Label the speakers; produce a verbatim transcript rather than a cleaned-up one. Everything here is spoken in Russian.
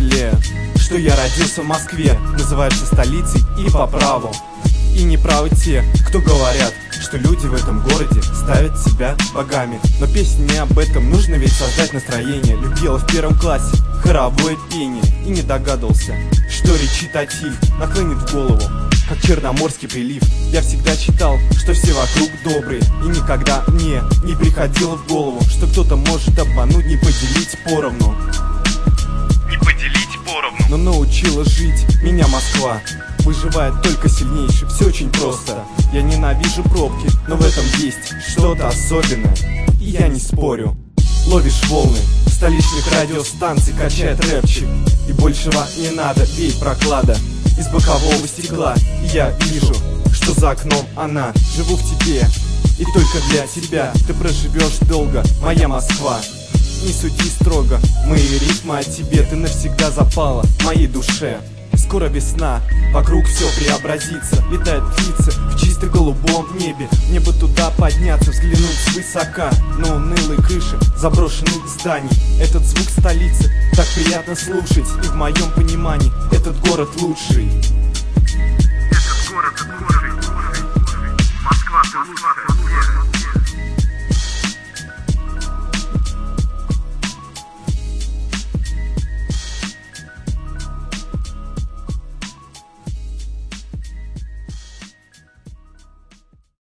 Speaker 1: жалею, что я родился в Москве, называется столицей и по праву. И не правы те, кто говорят, что люди в этом городе ставят себя богами. Но песня не об этом, нужно ведь создать настроение. Любила в первом классе хоровое пение и не догадывался, что речитатив нахлынет в голову, как черноморский прилив. Я всегда читал, что все вокруг добрые, и никогда мне не приходило в голову, что кто-то может обмануть, не поделить поровну.
Speaker 2: Не поделить поровну.
Speaker 1: Но научила жить меня Москва. Выживает только сильнейший, все очень просто. Я ненавижу пробки, но в этом есть что-то особенное, и я не спорю. Ловишь волны столичных радиостанций, качает рэпчик, и большего не надо, бей проклада из бокового стекла. И я вижу, что за окном она. Живу в тебе, и только для тебя. Ты проживешь долго, моя Москва. Не суди строго, мои ритмы о тебе. Ты навсегда запала моей душе. Скоро весна, вокруг все преобразится. Летают птицы в чисто голубом небе. Мне бы туда подняться, взглянуть свысока на унылые крыши заброшенных зданий. Этот звук столицы так приятно слушать, и в моем понимании этот город лучший.
Speaker 2: Этот город лучший. Москва, ты лучшая.